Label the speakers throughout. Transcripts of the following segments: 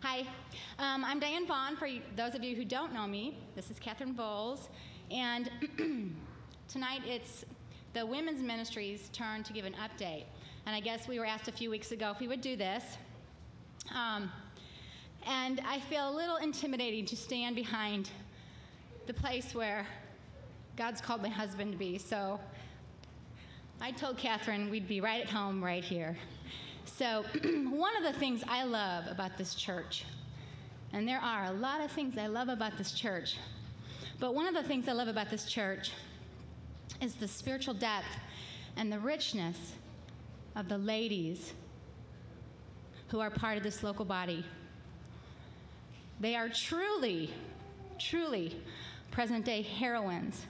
Speaker 1: Hi, I'm Diane Vaughn. For those of you who don't know me, this is Catherine Bowles, and tonight it's the women's ministry's turn to give an update. And I guess we were asked a few weeks ago if we would do this. And I feel a little intimidating to stand behind the place where God's called my husband to be. So I told Catherine we'd be right at home right here. So one of the things I love about this church, and there are a lot of things I love about this church, but one of the things I love about this church is the spiritual depth and the richness of the ladies who are part of this local body. They are truly, truly present-day heroines.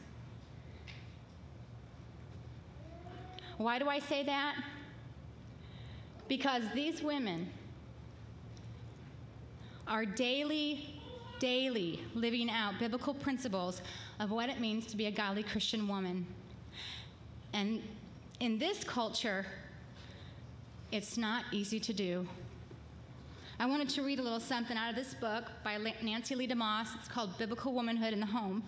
Speaker 1: Why do I say that? Because these women are daily living out biblical principles of what it means to be a godly Christian woman. And in this culture, it's not easy to do. I wanted to read a little something out of this book by Nancy Lee DeMoss. It's called Biblical Womanhood in the Home.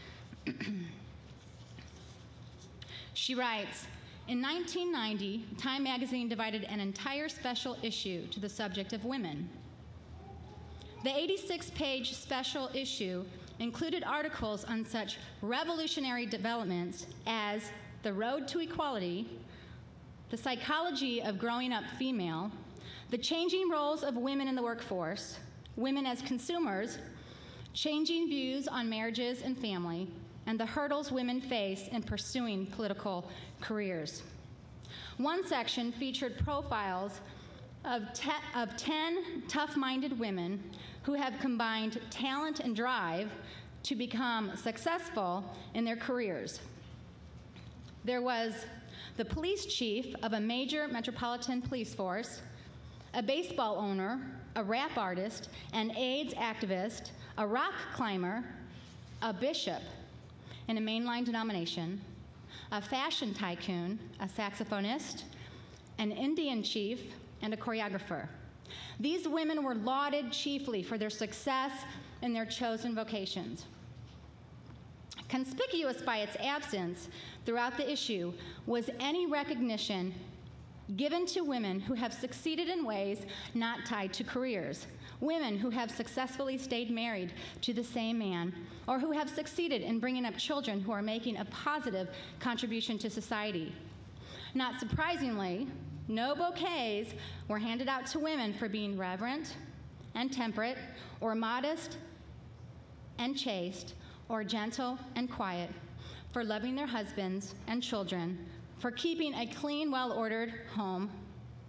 Speaker 1: She writes, in 1990, Time magazine divided an entire special issue to the subject of women. The 86-page special issue included articles on such revolutionary developments as the road to equality, the psychology of growing up female, the changing roles of women in the workforce, women as consumers, changing views on marriages and family, and the hurdles women face in pursuing political careers. One section featured profiles of 10 tough-minded women who have combined talent and drive to become successful in their careers. There was the police chief of a major metropolitan police force, a baseball owner, a rap artist, an AIDS activist, a rock climber, a bishop in a mainline denomination, a fashion tycoon, a saxophonist, an Indian chief, and a choreographer. These women were lauded chiefly for their success in their chosen vocations. Conspicuous by its absence throughout the issue was any recognition given to women who have succeeded in ways not tied to careers, women who have successfully stayed married to the same man, or who have succeeded in bringing up children who are making a positive contribution to society. Not surprisingly, no bouquets were handed out to women for being reverent and temperate, or modest and chaste, or gentle and quiet, for loving their husbands and children, for keeping a clean, well-ordered home,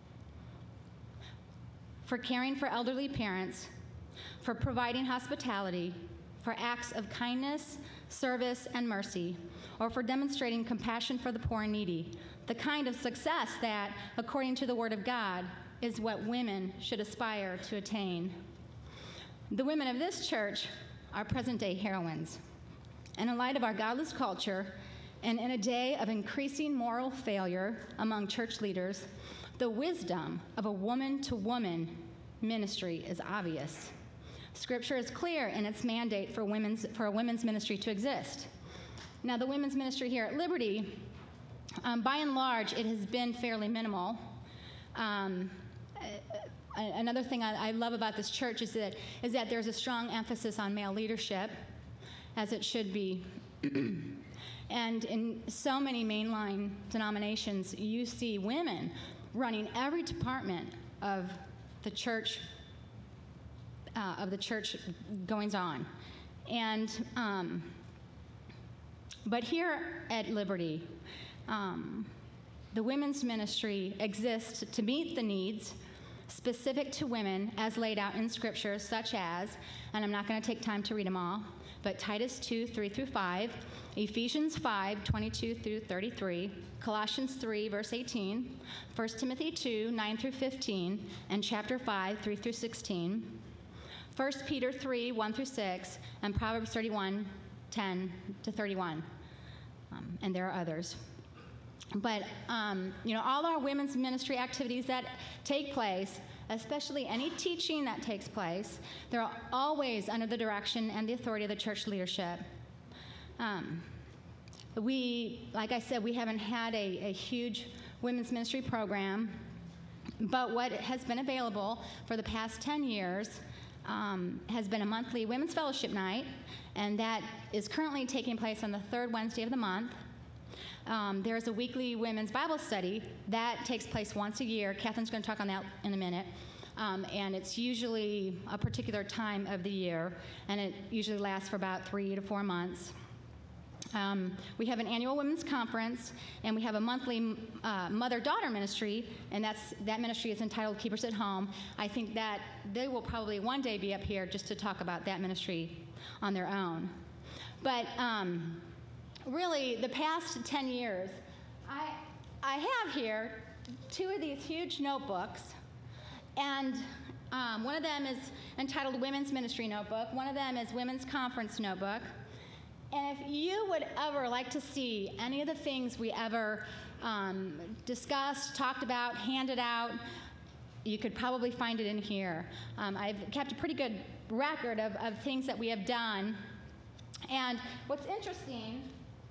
Speaker 1: for caring for elderly parents, for providing hospitality, for acts of kindness, service, and mercy, or for demonstrating compassion for the poor and needy, the kind of success that, according to the Word of God, is what women should aspire to attain. The women of this church are present-day heroines. And in light of our godless culture, and in a day of increasing moral failure among church leaders, the wisdom of a woman-to-woman ministry is obvious. Scripture is clear in its mandate for a women's ministry to exist. Now, the women's ministry here at Liberty, by and large, it has been fairly minimal. Another thing I love about this church is that there's a strong emphasis on male leadership, as it should be. And in so many mainline denominations, you see women running every department of the church goings on. And but here at Liberty, the women's ministry exists to meet the needs specific to women as laid out in Scripture, such as, and I'm not going to take time to read them all, but Titus 2, 3 through 5, Ephesians 5, 22 through 33, Colossians 3, verse 18, 1 Timothy 2, 9 through 15, and chapter 5, 3 through 16, 1 Peter 3, 1 through 6, and Proverbs 31, 10 to 31. And there are others. But, all our women's ministry activities that take place, especially any teaching that takes place, they're always under the direction and the authority of the church leadership. Like I said, we haven't had a huge women's ministry program, but what has been available for the past 10 years has been a monthly women's fellowship night, and that is currently taking place on the third Wednesday of the month. There's a weekly women's Bible study that takes place once a year. Catherine's going to talk on that in a minute. And it's usually a particular time of the year, and it usually lasts for about 3 to 4 months. We have an annual women's conference, and we have a monthly mother-daughter ministry, and that ministry is entitled Keepers at Home. I think that they will probably one day be up here just to talk about that ministry on their own. But really, the past 10 years, I have here 2 of these huge notebooks, and one of them is entitled Women's Ministry Notebook. One of them is Women's Conference Notebook. And if you would ever like to see any of the things we ever discussed, talked about, handed out, you could probably find it in here. I've kept a pretty good record of things that we have done. And what's interesting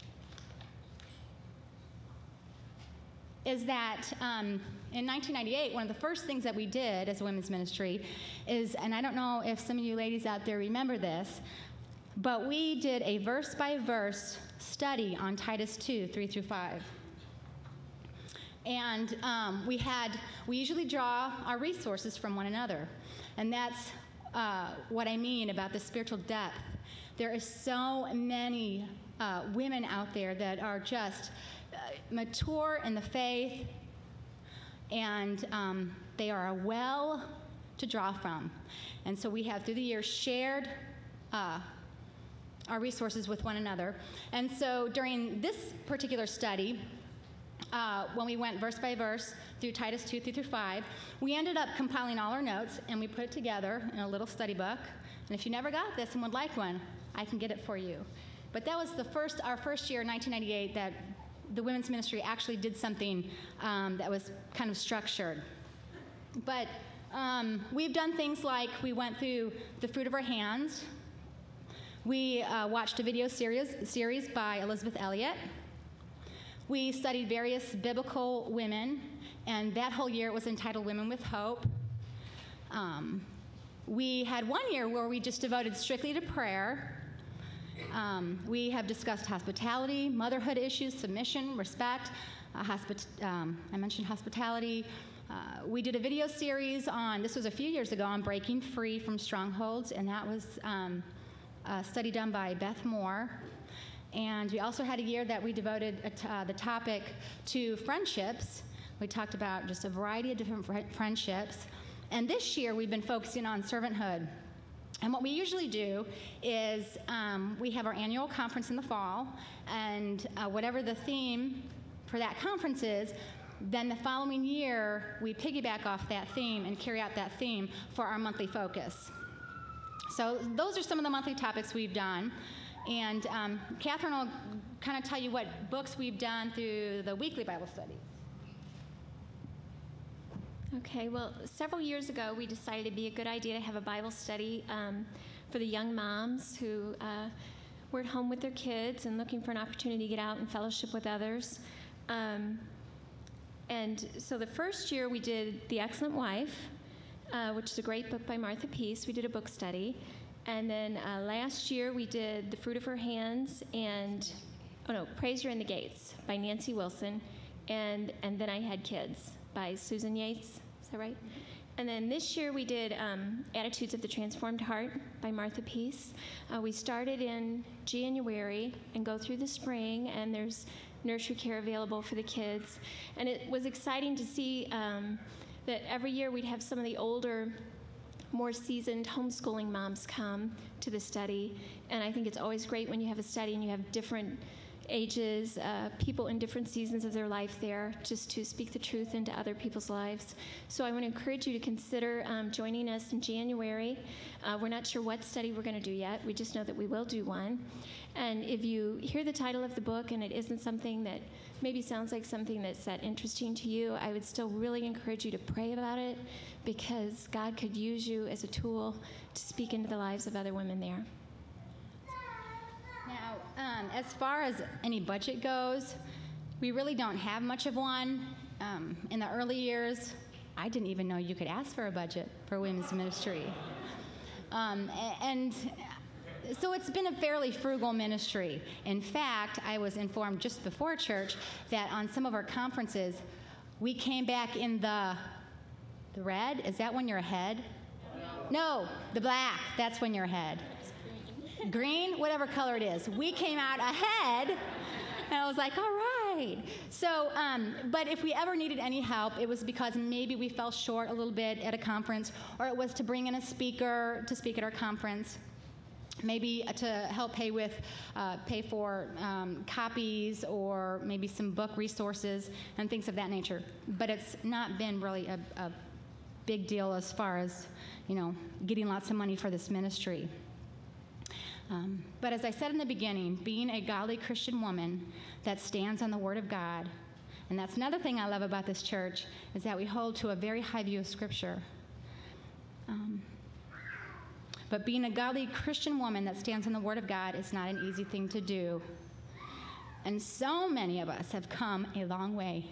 Speaker 1: is that in 1998, one of the first things that we did as a women's ministry is, and I don't know if some of you ladies out there remember this, but we did a verse-by-verse study on Titus 2, 3 through 5. And we usually draw our resources from one another. And that's what I mean about the spiritual depth. There is so many women out there that are just mature in the faith, and they are a well to draw from. And so we have, through the years, shared our resources with one another. And so during this particular study, when we went verse by verse through Titus 2 through 5, we ended up compiling all our notes, and we put it together in a little study book. And if you never got this and would like one, I can get it for you. But that was our first year, 1998, that the women's ministry actually did something that was kind of structured. But we've done things like we went through The Fruit of Our Hands. We watched a video series by Elizabeth Elliot. We studied various biblical women, and that whole year it was entitled Women with Hope. We had one year where we just devoted strictly to prayer. We have discussed hospitality, motherhood issues, submission, respect. I mentioned hospitality. We did a video series this was a few years ago, on breaking free from strongholds, and that was a study done by Beth Moore. And we also had a year that we devoted the topic to friendships. We talked about just a variety of different friendships. And this year we've been focusing on servanthood. And what we usually do is we have our annual conference in the fall, and whatever the theme for that conference is, then the following year we piggyback off that theme and carry out that theme for our monthly focus. So those are some of the monthly topics we've done. And Catherine will kind of tell you what books we've done through the weekly Bible study.
Speaker 2: Okay, well, several years ago, we decided it'd be a good idea to have a Bible study for the young moms who were at home with their kids and looking for an opportunity to get out and fellowship with others. And so the first year we did The Excellent Wife, which is a great book by Martha Peace. We did a book study. And then last year we did The Fruit of Her Hands and, Praise Her in the Gates by Nancy Wilson. And then I Had Kids by Susan Yates. Is that right? And then this year we did Attitudes of the Transformed Heart by Martha Peace. We started in January and go through the spring, and there's nursery care available for the kids. And it was exciting to see that every year we'd have some of the older, more seasoned homeschooling moms come to the study. And I think it's always great when you have a study and you have different ages, people in different seasons of their life there, just to speak the truth into other people's lives. So I want to encourage you to consider joining us in January. We're not sure what study we're going to do yet. We just know that we will do one. And if you hear the title of the book and it isn't something that maybe sounds like something that's that interesting to you, I would still really encourage you to pray about it, because God could use you as a tool to speak into the lives of other women there.
Speaker 1: Now, as far as any budget goes, we really don't have much of one. In the early years, I didn't even know you could ask for a budget for women's ministry. And so it's been a fairly frugal ministry. In fact, I was informed just before church that on some of our conferences, we came back in the red. Is that when you're ahead? No, the black. That's when you're ahead. Green, whatever color it is. We came out ahead, and I was like, all right. So, but if we ever needed any help, it was because maybe we fell short a little bit at a conference, or it was to bring in a speaker to speak at our conference, maybe to help pay for copies, or maybe some book resources and things of that nature. But it's not been really a big deal as far as, getting lots of money for this ministry. But as I said in the beginning, being a godly Christian woman that stands on the Word of God, and that's another thing I love about this church, is that we hold to a very high view of Scripture. But being a godly Christian woman that stands on the Word of God is not an easy thing to do. And so many of us have come a long way.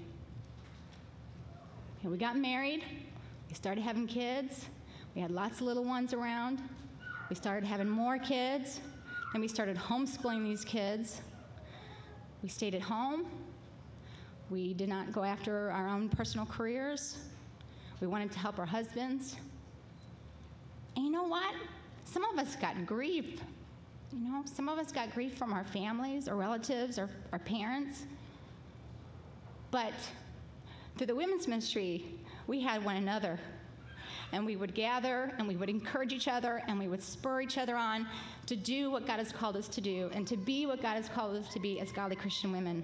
Speaker 1: We got married, we started having kids, we had lots of little ones around, we started having more kids, and we started homeschooling these kids. We stayed at home. We did not go after our own personal careers. We wanted to help our husbands. And you know what? Some of us got grief. Some of us got grief from our families or relatives or our parents. But through the women's ministry, we had one another. And we would gather, and we would encourage each other, and we would spur each other on to do what God has called us to do, and to be what God has called us to be as godly Christian women.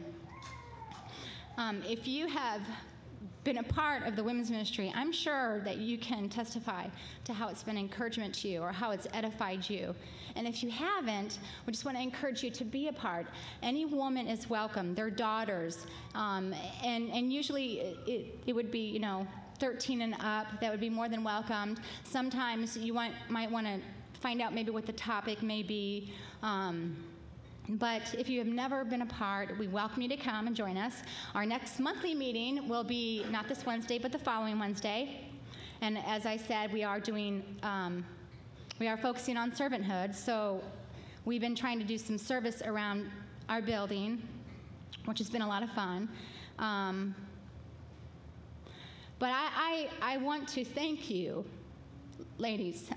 Speaker 1: If you have been a part of the women's ministry, I'm sure that you can testify to how it's been encouragement to you, or how it's edified you. And if you haven't, we just want to encourage you to be a part. Any woman is welcome, their daughters, and usually it would be, 13 and up, that would be more than welcomed. Sometimes you might want to find out maybe what the topic may be. But if you have never been a part, we welcome you to come and join us. Our next monthly meeting will be not this Wednesday, but the following Wednesday. And as I said, we are focusing on servanthood. So we've been trying to do some service around our building, which has been a lot of fun. But I want to thank you, ladies,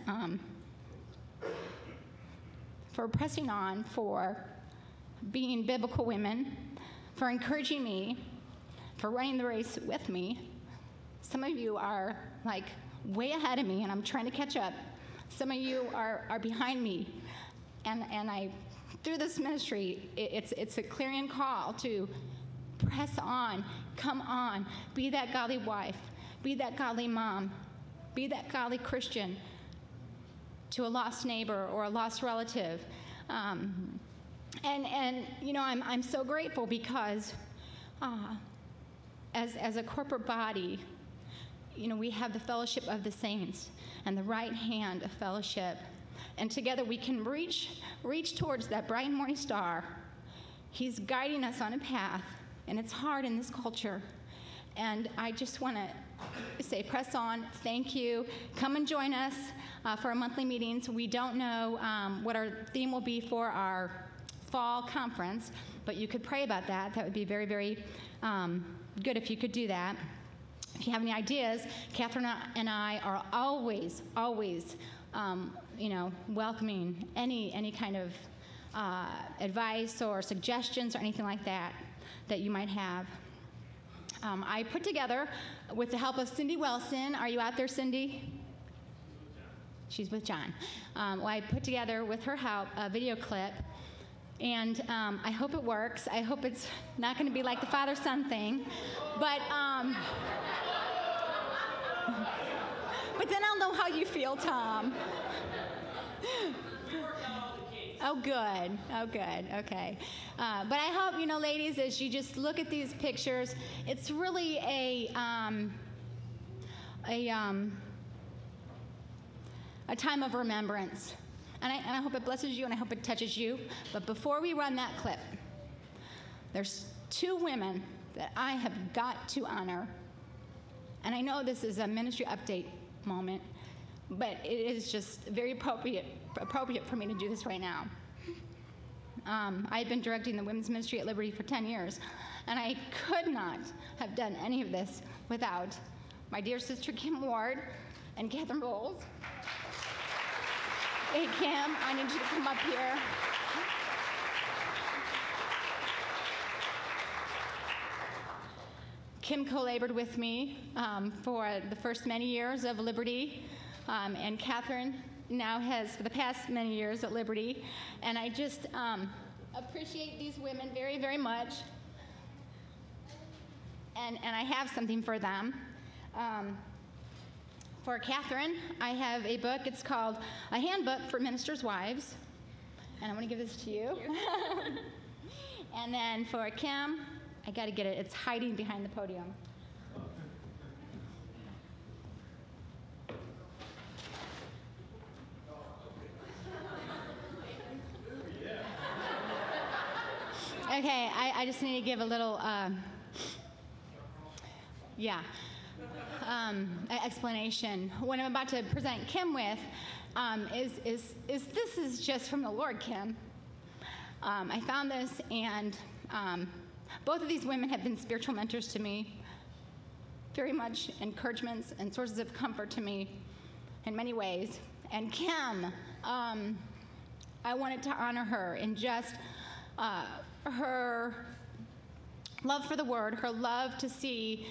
Speaker 1: for pressing on, for being biblical women, for encouraging me, for running the race with me. Some of you are way ahead of me, and I'm trying to catch up. Some of you are behind me, and I, through this ministry, it's a clarion call to press on, come on, be that godly wife, be that godly mom, be that godly Christian to a lost neighbor or a lost relative. I'm so grateful because as a corporate body, we have the fellowship of the saints and the right hand of fellowship. And together we can reach towards that bright morning star. He's guiding us on a path, and it's hard in this culture. And I just want to say, press on. Thank you. Come and join us for our monthly meetings. We don't know what our theme will be for our fall conference, but you could pray about that. That would be very, very good if you could do that. If you have any ideas, Catherine and I are always welcoming any kind of advice or suggestions or anything like that you might have. I put together, with the help of Cindy Wilson. Are you out there, Cindy? She's with John. I put together, with her help, a video clip, and I hope it works. I hope it's not going to be like the father-son thing, but then I'll know how you feel, Tom. Oh, good. Oh, good. Okay. But I hope, ladies, as you just look at these pictures, it's really a time of remembrance. And I hope it blesses you, and I hope it touches you. But before we run that clip, there's two women that I have got to honor. And I know this is a ministry update moment, but it is just very appropriate for me to do this right now. I've been directing the women's ministry at Liberty for 10 years, and I could not have done any of this without my dear sister Kim Ward and Catherine Bowles. Hey, Kim, I need you to come up here. Kim co-labored with me for the first many years of Liberty, and Catherine now has for the past many years at Liberty. And I just appreciate these women very, very much. And I have something for them. For Catherine, I have a book. It's called A Handbook for Ministers' Wives. And I want to give this to you. And then for Kim, I got to get it. It's hiding behind the podium. Okay, I just need to give a little, explanation. What I'm about to present Kim with is this is just from the Lord, Kim. I found this, and both of these women have been spiritual mentors to me, very much encouragements and sources of comfort to me in many ways. And Kim, I wanted to honor her in just her love for the Word, her love to see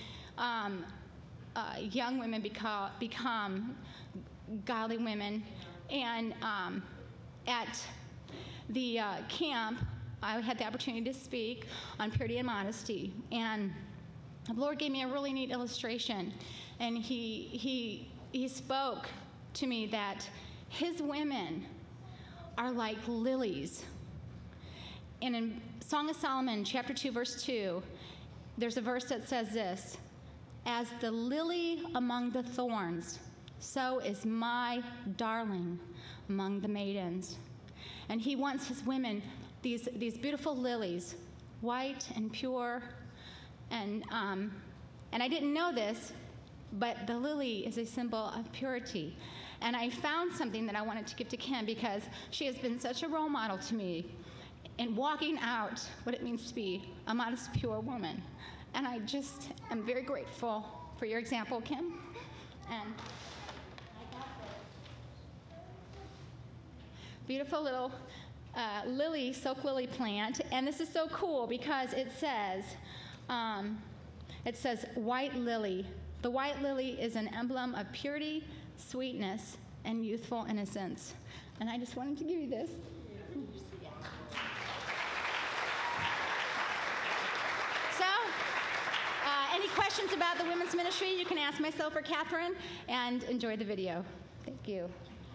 Speaker 1: young women become godly women. And at the camp, I had the opportunity to speak on purity and modesty. And the Lord gave me a really neat illustration. And he spoke to me that his women are like lilies. And in Song of Solomon, chapter 2, verse 2, there's a verse that says this: "As the lily among the thorns, so is my darling among the maidens." And he wants his women, these beautiful lilies, white and pure. And I didn't know this, but the lily is a symbol of purity. And I found something that I wanted to give to Kim, because she has been such a role model to me in walking out what it means to be a modest, pure woman. And I just am very grateful for your example, Kim. And I got this beautiful little silk lily plant. And this is so cool because it says white lily. The white lily is an emblem of purity, sweetness, and youthful innocence. And I just wanted to give you this. So, any questions about the women's ministry, you can ask myself or Catherine, and enjoy the video. Thank you.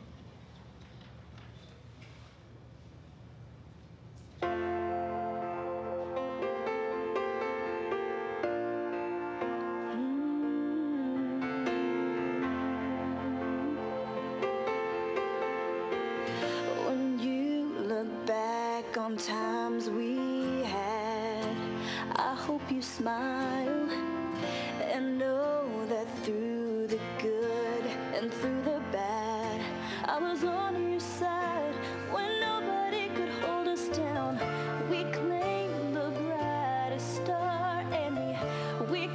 Speaker 3: When you look back on times we had, I hope you smile and know that through the good and through the bad, I was on your side when nobody could hold us down. We claimed the brightest star, and we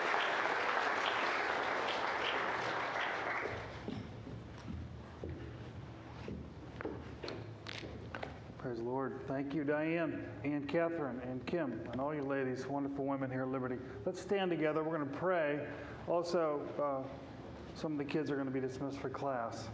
Speaker 4: Praise the Lord. Thank you, Diane and Catherine and Kim and all you ladies, wonderful women here at Liberty. Let's stand together. We're going to pray. Also, some of the kids are going to be dismissed for class.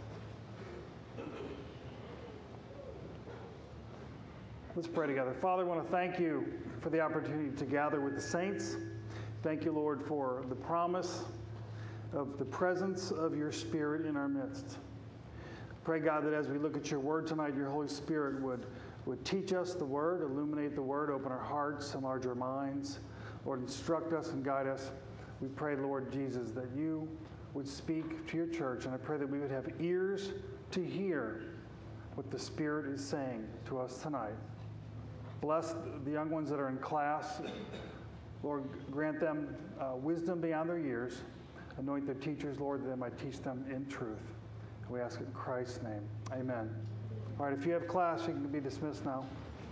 Speaker 4: Let's pray together. Father, I want to thank you for the opportunity to gather with the saints. Thank you, Lord, for the promise of the presence of your Spirit in our midst. Pray, God, that as we look at your word tonight, your Holy Spirit would teach us the word, illuminate the word, open our hearts, enlarge our minds. Lord, instruct us and guide us. We pray, Lord Jesus, that you would speak to your church, and I pray that we would have ears to hear what the Spirit is saying to us tonight. Bless the young ones that are in class. Lord, grant them wisdom beyond their years. Anoint their teachers, Lord, that they might teach them in truth. We ask it in Christ's name. Amen. All right, if you have class, you can be dismissed now.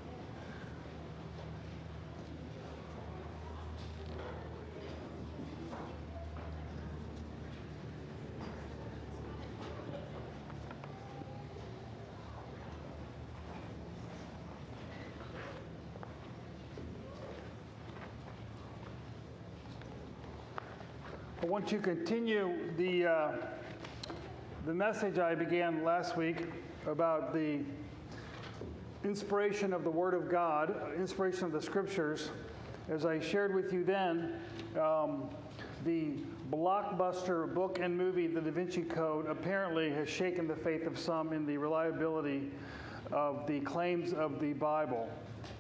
Speaker 4: I want to continue the message I began last week about the inspiration of the Word of God, inspiration of the Scriptures. As I shared with you then, the blockbuster book and movie, The Da Vinci Code, apparently has shaken the faith of some in the reliability of the claims of the Bible.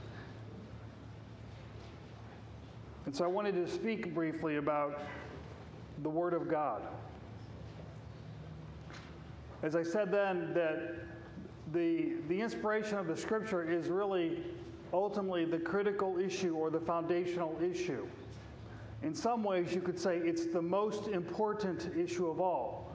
Speaker 4: And so I wanted to speak briefly about the Word of God. As I said then, that the inspiration of the Scripture is really ultimately the critical issue or the foundational issue. In some ways, you could say it's the most important issue of all,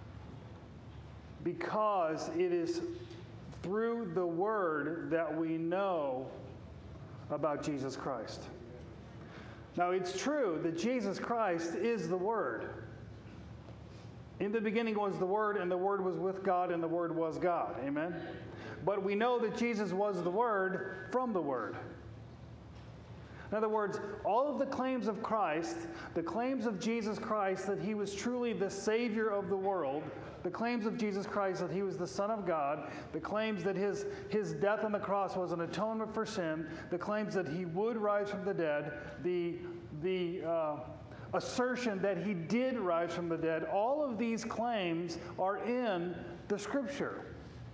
Speaker 4: because it is through the Word that we know about Jesus Christ. Now, it's true that Jesus Christ is the Word. In the beginning was the Word, and the Word was with God, and the Word was God. Amen? But we know that Jesus was the Word from the Word. In other words, all of the claims of Christ, the claims of Jesus Christ that he was truly the Savior of the world, the claims of Jesus Christ that he was the Son of God, the claims that his death on the cross was an atonement for sin, the claims that he would rise from the dead, the assertion that he did rise from the dead, all of these claims are in the Scripture.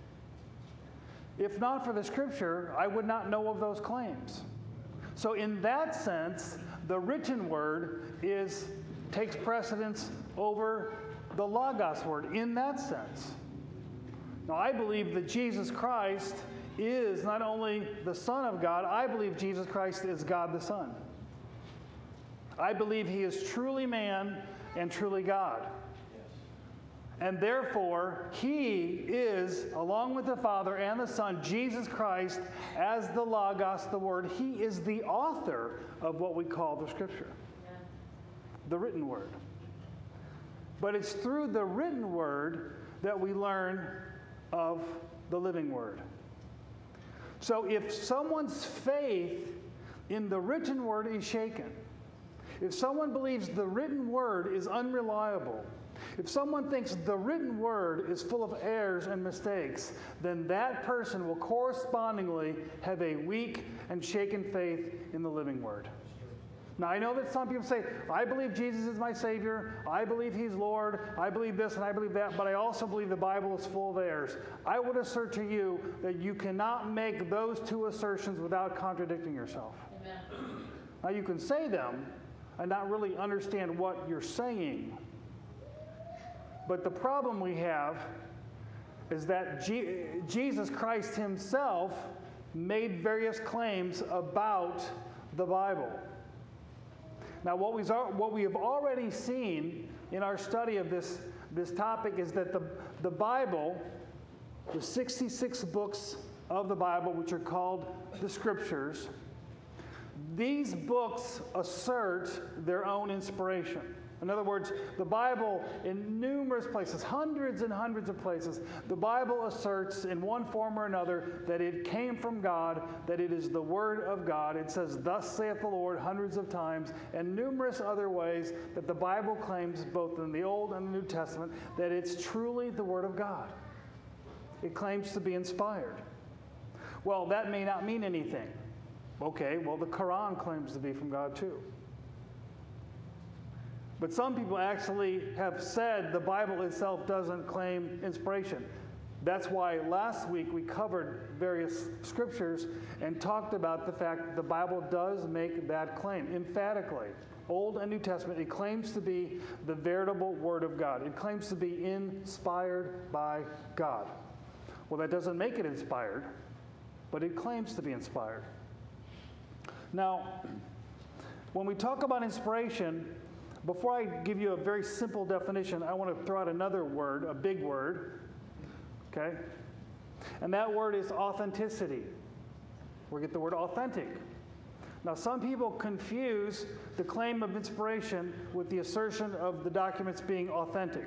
Speaker 4: If not for the Scripture, I would not know of those claims. So in that sense, the written word takes precedence over the Logos word in that sense. Now, I believe that Jesus Christ is not only the Son of God, I believe Jesus Christ is God the Son. I believe he is truly man and truly God. And therefore, he is, along with the Father and the Son, Jesus Christ, as the Logos, the Word, he is the author of what we call the Scripture, the written Word. But it's through the written Word that we learn of the living Word. So if someone's faith in the written Word is shaken, if someone believes the written Word is unreliable, if someone thinks the written Word is full of errors and mistakes, then that person will correspondingly have a weak and shaken faith in the living Word. Now, I know that some people say, I believe Jesus is my Savior, I believe he's Lord, I believe this and I believe that, but I also believe the Bible is full of errors. I would assert to you that you cannot make those two assertions without contradicting yourself. Amen. Now, you can say them and not really understand what you're saying. But the problem we have is that Jesus Christ himself made various claims about the Bible. Now, what we have already seen in our study of this topic is that the Bible, the 66 books of the Bible, which are called the Scriptures, these books assert their own inspiration. In other words, the Bible, in numerous places, hundreds and hundreds of places, the Bible asserts in one form or another that it came from God, that it is the Word of God. It says, "Thus saith the Lord," hundreds of times, and numerous other ways that the Bible claims, both in the Old and the New Testament, that it's truly the Word of God. It claims to be inspired. Well, that may not mean anything. Okay, well, the Quran claims to be from God too. But some people actually have said the Bible itself doesn't claim inspiration. That's why last week we covered various scriptures and talked about the fact that the Bible does make that claim emphatically. Old and New Testament, it claims to be the veritable Word of God. It claims to be inspired by God. Well, that doesn't make it inspired, but it claims to be inspired. Now, when we talk about inspiration, before I give you a very simple definition, I want to throw out another word, a big word, okay? And that word is authenticity. We get the word authentic. Now, some people confuse the claim of inspiration with the assertion of the documents being authentic.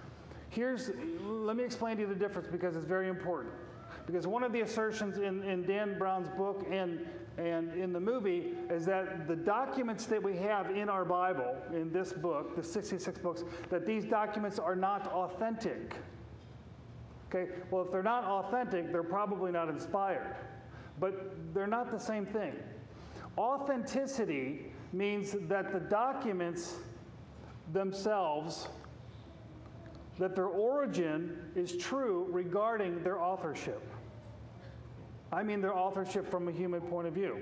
Speaker 4: Let me explain to you the difference because it's very important. Because one of the assertions in Dan Brown's book and in the movie is that the documents that we have in our Bible, in this book, the 66 books, that these documents are not authentic. Okay? Well, if they're not authentic, they're probably not inspired. But they're not the same thing. Authenticity means that the documents themselves, that their origin is true regarding their authorship. I mean their authorship from a human point of view.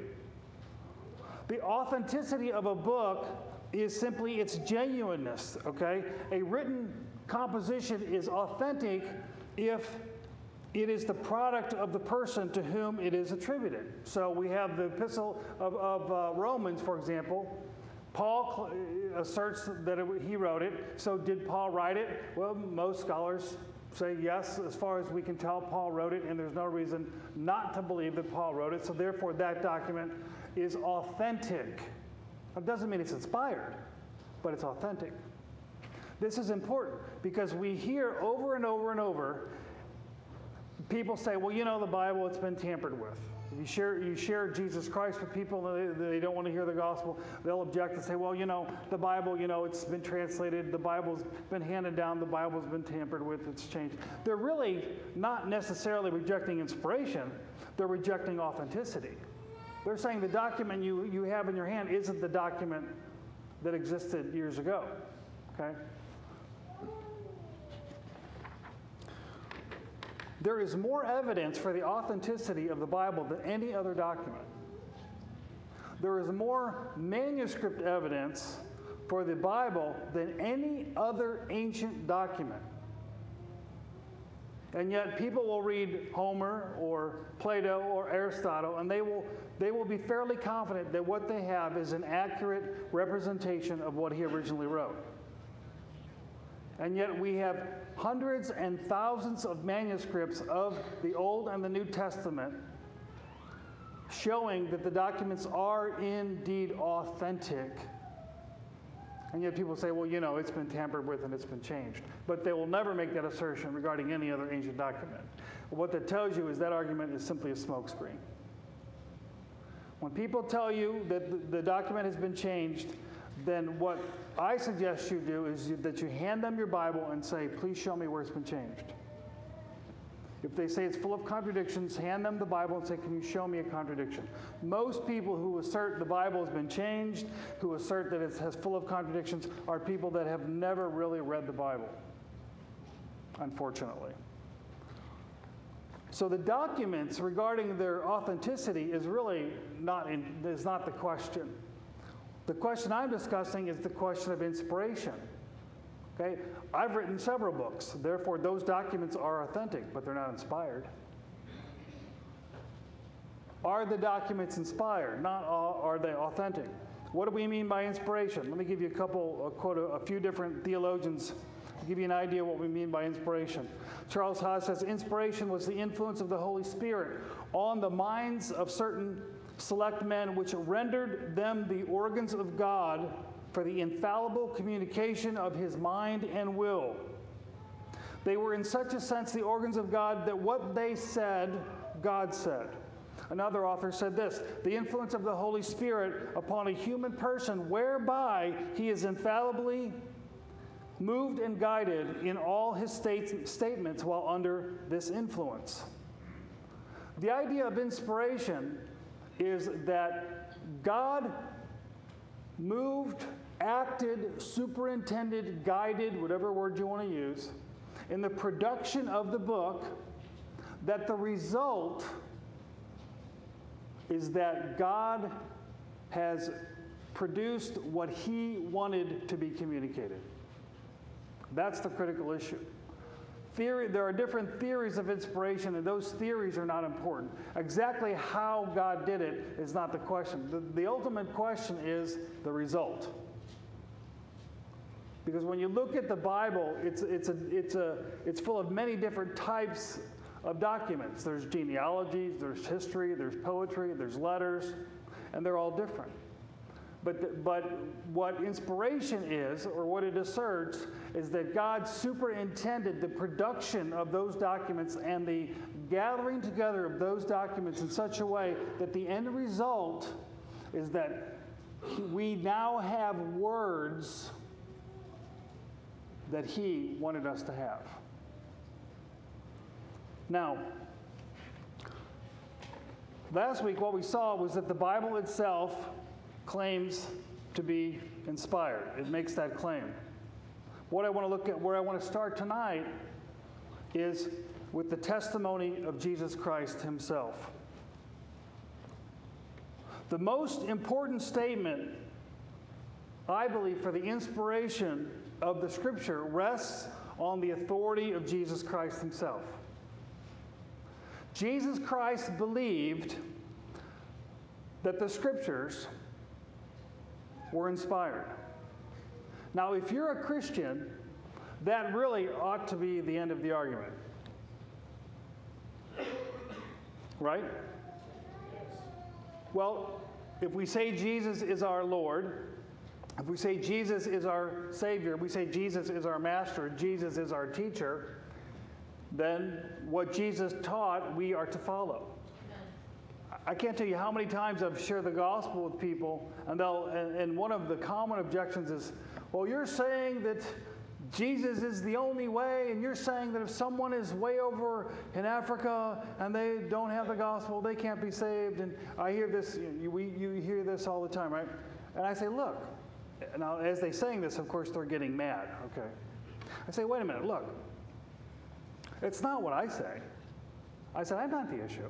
Speaker 4: The authenticity of a book is simply its genuineness, okay? A written composition is authentic if it is the product of the person to whom it is attributed. So we have the epistle of Romans, for example. Paul asserts that he wrote it. So did Paul write it? Well, most scholars say yes. As far as we can tell, Paul wrote it, and there's no reason not to believe that Paul wrote it. So therefore, that document is authentic. It doesn't mean it's inspired, but it's authentic. This is important because we hear over and over and over people say, well, you know, the Bible, it's been tampered with. If you share Jesus Christ with people, they don't want to hear the gospel, they'll object and say, well, you know, the Bible, you know, it's been translated, the Bible's been handed down, the Bible's been tampered with, it's changed. They're really not necessarily rejecting inspiration, they're rejecting authenticity. They're saying the document you have in your hand isn't the document that existed years ago, okay? There is more evidence for the authenticity of the Bible than any other document. There is more manuscript evidence for the Bible than any other ancient document. And yet people will read Homer or Plato or Aristotle, and they will be fairly confident that what they have is an accurate representation of what he originally wrote. And yet we have hundreds and thousands of manuscripts of the Old and the New Testament showing that the documents are indeed authentic. And yet people say, well, you know, it's been tampered with and it's been changed. But they will never make that assertion regarding any other ancient document. What that tells you is that argument is simply a smokescreen. When people tell you that the document has been changed, then what I suggest you do is that you hand them your Bible and say, please show me where it's been changed. If they say it's full of contradictions, hand them the Bible and say, can you show me a contradiction? Most people who assert the Bible has been changed, who assert that it has full of contradictions, are people that have never really read the Bible, unfortunately. So the documents regarding their authenticity is really not the question. The question I'm discussing is the question of inspiration. Okay? I've written several books. Therefore, those documents are authentic, but they're not inspired. Are the documents inspired? Not all, are they authentic? What do we mean by inspiration? Let me give you quote a few different theologians to give you an idea of what we mean by inspiration. Charles Haas says, inspiration was the influence of the Holy Spirit on the minds of certain select men, which rendered them the organs of God for the infallible communication of his mind and will. They were in such a sense the organs of God that what they said, God said. Another author said this, the influence of the Holy Spirit upon a human person whereby he is infallibly moved and guided in all his statements while under this influence. The idea of inspiration is that God moved, acted, superintended, guided, whatever word you want to use, in the production of the book that the result is that God has produced what He wanted to be communicated. That's the critical issue. There are different theories of inspiration, and those theories are not important. Exactly how God did it is not the question. The ultimate question is the result. Because when you look at the Bible, it's full of many different types of documents. There's genealogies, there's history, there's poetry, there's letters, and they're all different. But what inspiration is, or what it asserts, is that God superintended the production of those documents and the gathering together of those documents in such a way that the end result is that we now have words that He wanted us to have. Now, last week what we saw was that the Bible itself claims to be inspired. It makes that claim. What I want to look at, where I want to start tonight, is with the testimony of Jesus Christ Himself. The most important statement, I believe, for the inspiration of the Scripture rests on the authority of Jesus Christ Himself. Jesus Christ believed that the Scriptures were inspired. Now, if you're a Christian, that really ought to be the end of the argument. Right? Well, if we say Jesus is our Lord, if we say Jesus is our Savior, we say Jesus is our Master, Jesus is our teacher, then what Jesus taught, we are to follow. I can't tell you how many times I've shared the gospel with people, and one of the common objections is, well, you're saying that Jesus is the only way, and you're saying that if someone is way over in Africa and they don't have the gospel, they can't be saved. And I hear this, you hear this all the time, right? And I say, look, now as they're saying this, of course, they're getting mad, okay? I say, wait a minute, look, it's not what I say. I said, I'm not the issue.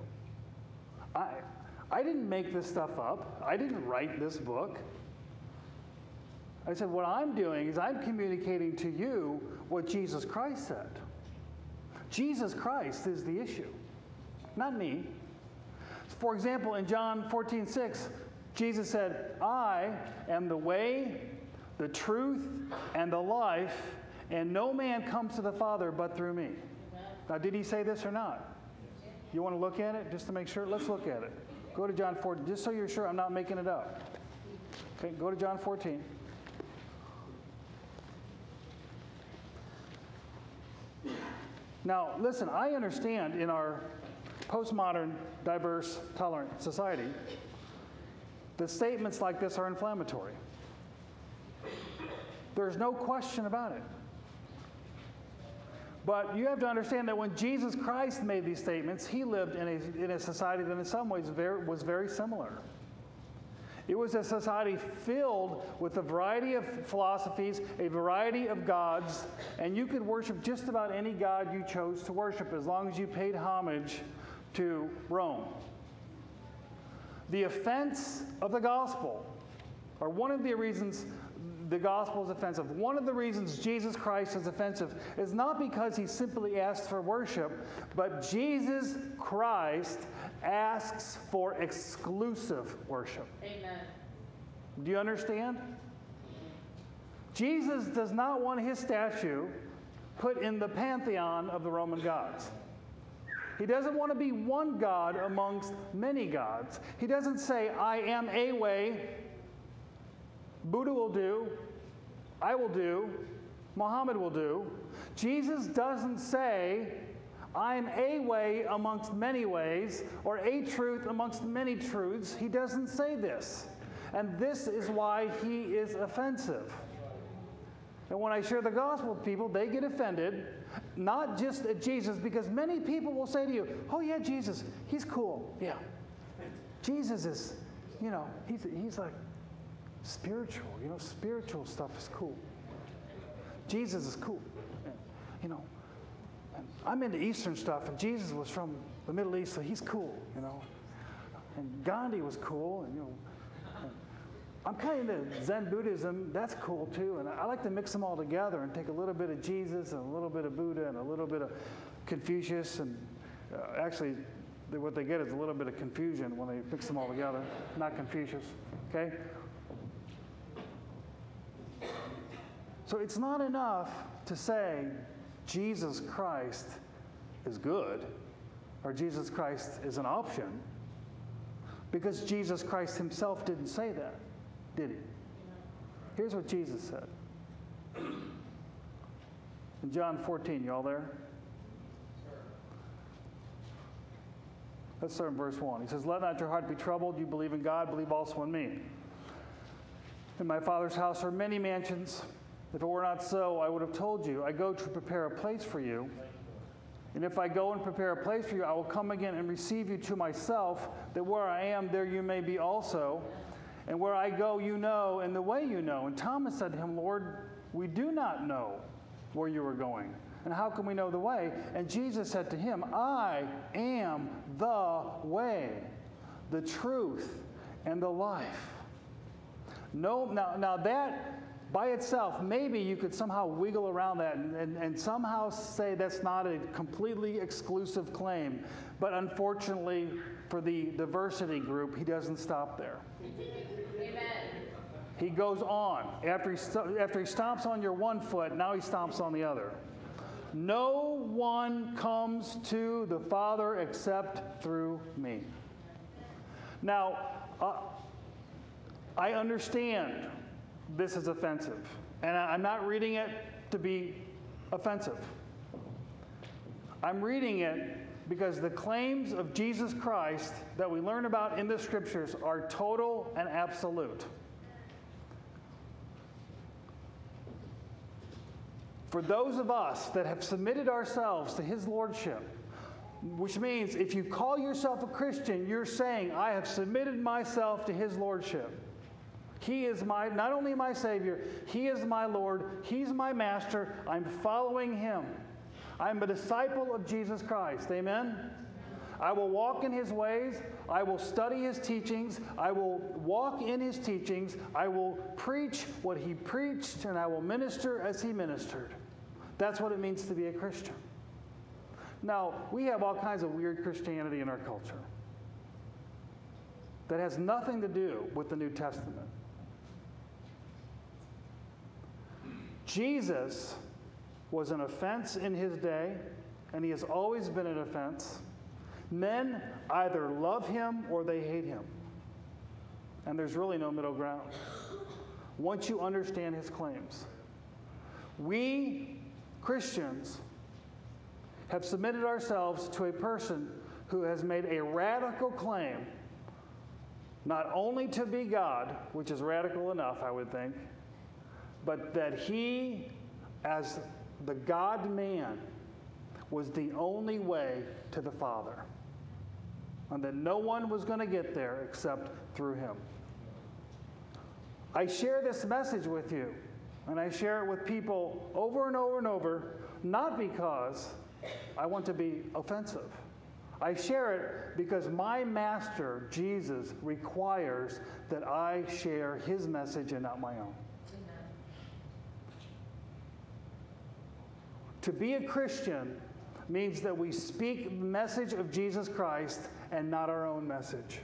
Speaker 4: I didn't make this stuff up. I didn't write this book. I said, what I'm doing is I'm communicating to you what Jesus Christ said. Jesus Christ is the issue, not me. For example, in John 14:6, Jesus said, I am the way, the truth, and the life, and no man comes to the Father but through me. Now, did He say this or not? You want to look at it just to make sure? Let's look at it. Go to John 14, just so you're sure I'm not making it up. Okay, go to John 14. Now, listen, I understand in our postmodern, diverse, tolerant society, the statements like this are inflammatory. There's no question about it. But you have to understand that when Jesus Christ made these statements, He lived in a society that in some ways was very similar. It was a society filled with a variety of philosophies, a variety of gods, and you could worship just about any god you chose to worship as long as you paid homage to Rome. The offense of the gospel, or one of the reasons the gospel is offensive, one of the reasons Jesus Christ is offensive is not because He simply asked for worship, but Jesus Christ asks for exclusive worship.
Speaker 5: Amen.
Speaker 4: Do you understand? Jesus does not want His statue put in the pantheon of the Roman gods. He doesn't want to be one God amongst many gods. He doesn't say, I am a way, Buddha will do, I will do, Muhammad will do. Jesus doesn't say, I'm a way amongst many ways, or a truth amongst many truths. He doesn't say this. And this is why He is offensive. And when I share the gospel with people, they get offended, not just at Jesus, because many people will say to you, oh yeah, Jesus, He's cool. Yeah. Jesus is, He's like spiritual. Spiritual stuff is cool. Jesus is cool. And I'm into Eastern stuff, and Jesus was from the Middle East, so he's cool, you know. And Gandhi was cool, and, you know. And I'm kind of into Zen Buddhism. That's cool, too. And I like to mix them all together and take a little bit of Jesus and a little bit of Buddha and a little bit of Confucius. And actually, what they get is a little bit of confusion when they mix them all together, not Confucius, okay? So it's not enough to say Jesus Christ is good or Jesus Christ is an option, because Jesus Christ himself didn't say that, did he? Here's what Jesus said. In John 14, you all there? Let's start in verse 1. He says, "Let not your heart be troubled. You believe in God, believe also in me. In my Father's house are many mansions. If it were not so, I would have told you. I go to prepare a place for you. And if I go and prepare a place for you, I will come again and receive you to myself, that where I am, there you may be also. And where I go, you know, and the way you know." And Thomas said to him, "Lord, we do not know where you are going. And how can we know the way?" And Jesus said to him, "I am the way, the truth, and the life." No, now that by itself, maybe you could somehow wiggle around that and somehow say that's not a completely exclusive claim. But unfortunately, for the diversity group, he doesn't stop there. Amen. He goes on. After he stomps on your one foot, now he stomps on the other. "No one comes to the Father except through me." Now, I understand this is offensive, and I'm not reading it to be offensive. I'm reading it because the claims of Jesus Christ that we learn about in the Scriptures are total and absolute. For those of us that have submitted ourselves to His Lordship, which means if you call yourself a Christian, you're saying, "I have submitted myself to His Lordship. He is not only my Savior, He is my Lord, He's my Master, I'm following Him. I'm a disciple of Jesus Christ." Amen? I will walk in His ways. I will study His teachings. I will walk in His teachings. I will preach what He preached, and I will minister as He ministered. That's what it means to be a Christian. Now, we have all kinds of weird Christianity in our culture that has nothing to do with the New Testament. Jesus was an offense in His day, and He has always been an offense. Men either love Him or they hate Him. And there's really no middle ground once you understand His claims. We, Christians, have submitted ourselves to a person who has made a radical claim, not only to be God, which is radical enough, I would think, but that He, as the God-man, was the only way to the Father, and that no one was going to get there except through Him. I share this message with you, and I share it with people over and over and over, not because I want to be offensive. I share it because my Master, Jesus, requires that I share His message and not my own. Amen. To be a Christian means that we speak the message of Jesus Christ and not our own message.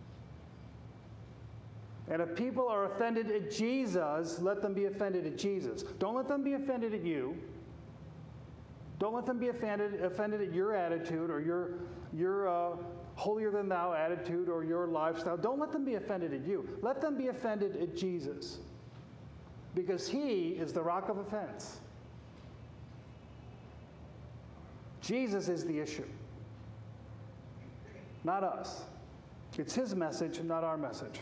Speaker 4: And if people are offended at Jesus, let them be offended at Jesus. Don't let them be offended at you. Don't let them be offended at your attitude or your holier-than-thou attitude or your lifestyle. Don't let them be offended at you. Let them be offended at Jesus, because He is the rock of offense. Jesus is the issue, not us. It's His message, not our message.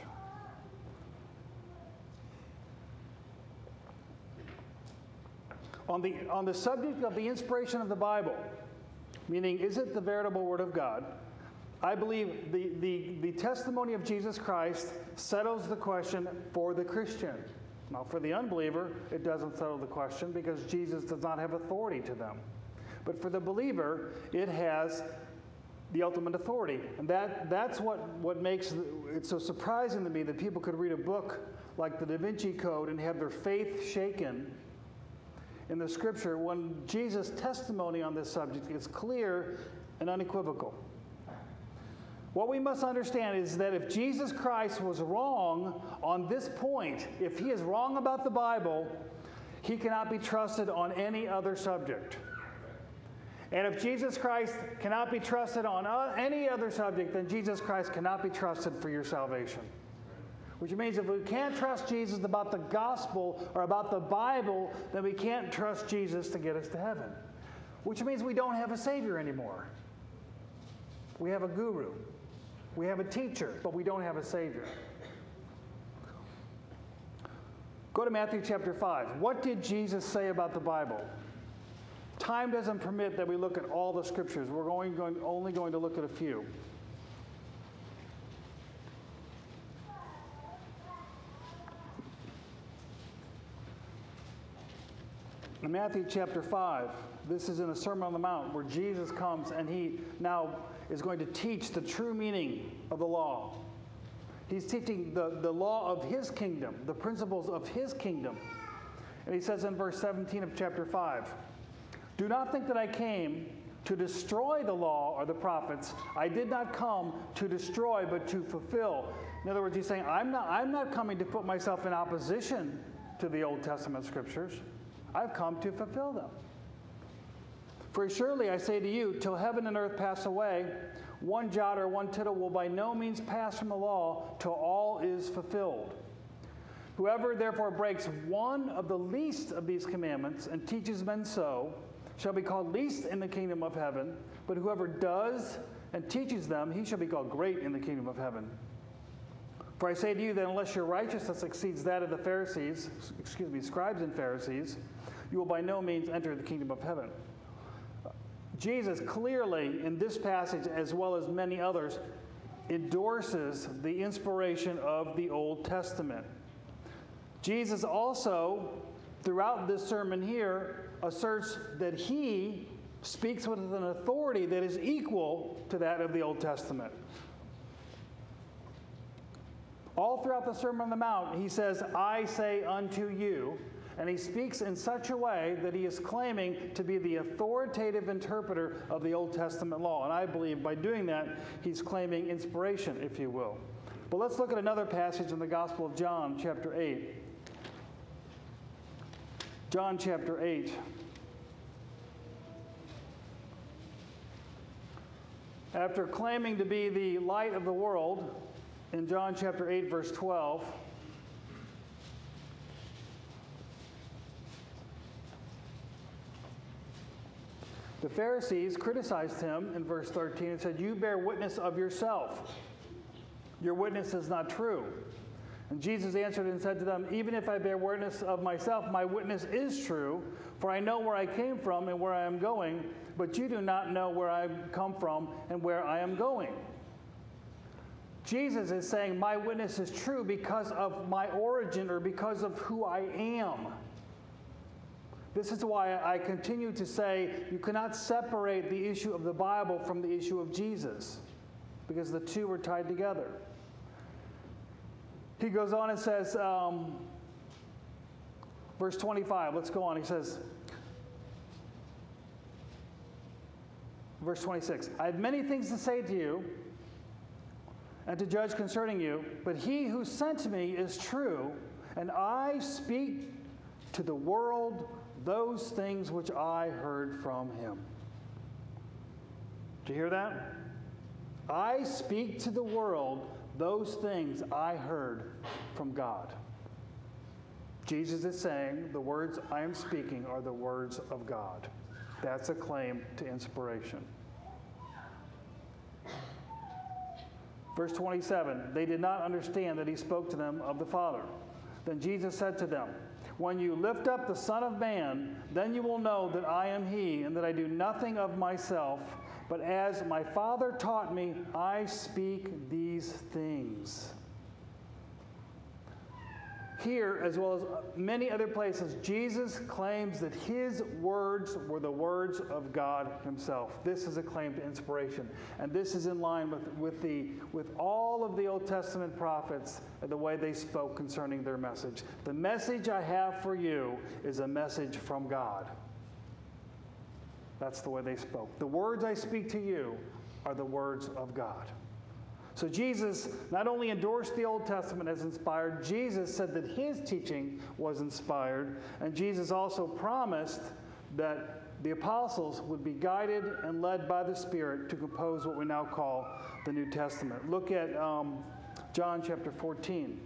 Speaker 4: On the subject of the inspiration of the Bible, meaning is it the veritable Word of God, I believe the testimony of Jesus Christ settles the question for the Christian. Now, for the unbeliever, it doesn't settle the question because Jesus does not have authority to them. But for the believer, it has the ultimate authority. And that's what makes it so surprising to me that people could read a book like the Da Vinci Code and have their faith shaken in the Scripture when Jesus' testimony on this subject is clear and unequivocal. What we must understand is that if Jesus Christ was wrong on this point, if he is wrong about the Bible, he cannot be trusted on any other subject. And if Jesus Christ cannot be trusted on any other subject, then Jesus Christ cannot be trusted for your salvation. Which means if we can't trust Jesus about the gospel or about the Bible, then we can't trust Jesus to get us to heaven. Which means we don't have a Savior anymore. We have a guru. We have a teacher, but we don't have a Savior. Go to Matthew chapter 5. What did Jesus say about the Bible? Time doesn't permit that we look at all the Scriptures. We're only going to look at a few. In Matthew chapter 5, this is in the Sermon on the Mount where Jesus comes and he now is going to teach the true meaning of the law. He's teaching the law of his kingdom, the principles of his kingdom. And he says in verse 17 of chapter 5, "Do not think that I came to destroy the law or the prophets. I did not come to destroy, but to fulfill." In other words, he's saying, I'm not coming to put myself in opposition to the Old Testament Scriptures. I've come to fulfill them. "For surely I say to you, till heaven and earth pass away, one jot or one tittle will by no means pass from the law till all is fulfilled. Whoever therefore breaks one of the least of these commandments and teaches men so shall be called least in the kingdom of heaven, but whoever does and teaches them, he shall be called great in the kingdom of heaven. For I say to you that unless your righteousness exceeds that of the scribes and Pharisees, you will by no means enter the kingdom of heaven." Jesus clearly, in this passage, as well as many others, endorses the inspiration of the Old Testament. Jesus also, throughout this sermon here, asserts that he speaks with an authority that is equal to that of the Old Testament. All throughout the Sermon on the Mount, he says, "I say unto you," and he speaks in such a way that he is claiming to be the authoritative interpreter of the Old Testament law. And I believe by doing that, he's claiming inspiration, if you will. But let's look at another passage in the Gospel of John, chapter 8. John chapter 8. After claiming to be the light of the world, in John chapter 8, verse 12, the Pharisees criticized him in verse 13 and said, "You bear witness of yourself. Your witness is not true." And Jesus answered and said to them, "Even if I bear witness of myself, my witness is true, for I know where I came from and where I am going, but you do not know where I come from and where I am going." Jesus is saying, my witness is true because of my origin or because of who I am. This is why I continue to say you cannot separate the issue of the Bible from the issue of Jesus, because the two are tied together. He goes on and says, verse 25, let's go on. He says, verse 26, "I have many things to say to you and to judge concerning you, but he who sent me is true, and I speak to the world those things which I heard from him." Did you hear that? I speak to the world those things I heard from God. Jesus is saying the words I am speaking are the words of God. That's a claim to inspiration. Verse 27, "They did not understand that he spoke to them of the Father. Then Jesus said to them, 'When you lift up the Son of Man, then you will know that I am he, and that I do nothing of myself, but as my Father taught me, I speak these things.'" here, as well as many other places, Jesus claims that his words were the words of God himself. This is a claim to inspiration. And this is in line with all of the Old Testament prophets and the way they spoke concerning their message. The message I have for you is a message from God. That's the way they spoke. The words I speak to you are the words of God. So Jesus not only endorsed the Old Testament as inspired, Jesus said that his teaching was inspired, and Jesus also promised that the apostles would be guided and led by the Spirit to compose what we now call the New Testament. Look at John chapter 14.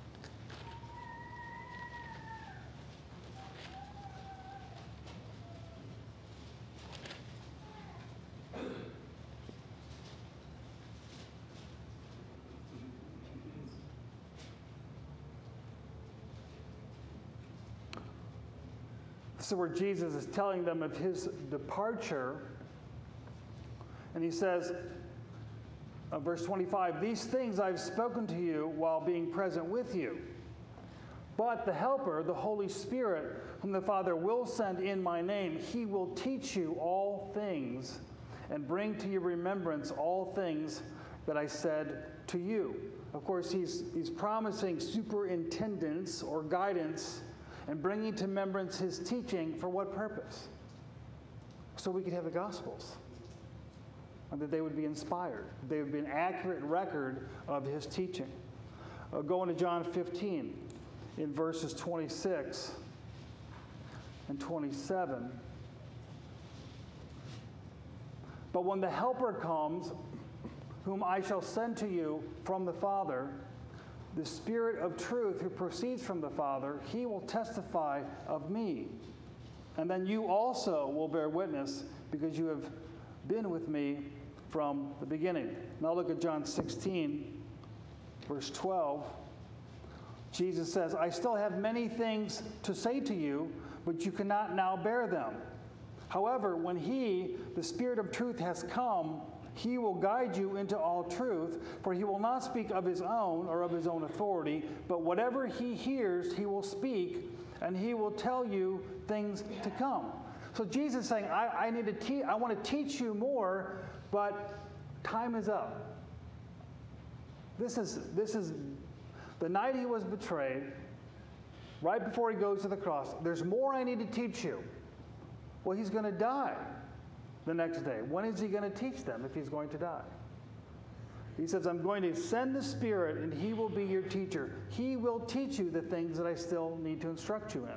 Speaker 4: This is where Jesus is telling them of his departure. And he says, verse 25, "These things I've spoken to you while being present with you. But the Helper, the Holy Spirit, whom the Father will send in my name, he will teach you all things and bring to your remembrance all things that I said to you." Of course, he's promising superintendence or guidance and bringing to remembrance his teaching for what purpose? So we could have the Gospels, and that they would be inspired. They would be an accurate record of his teaching. Go into John 15 in verses 26 and 27. "But when the Helper comes, whom I shall send to you from the Father, the Spirit of truth who proceeds from the Father, he will testify of me. And then you also will bear witness because you have been with me from the beginning." Now look at John 16, verse 12. Jesus says, "I still have many things to say to you, but you cannot now bear them. However, when he, the Spirit of truth, has come, he will guide you into all truth, for he will not speak of his own or of his own authority, but whatever he hears, he will speak, and he will tell you things to come." So Jesus is saying, I want to teach you more, but time is up. This is the night he was betrayed, right before he goes to the cross. There's more I need to teach you. Well, he's going to die the next day. When is he going to teach them if he's going to die? He says, "I'm going to send the Spirit, and he will be your teacher. He will teach you the things that I still need to instruct you in."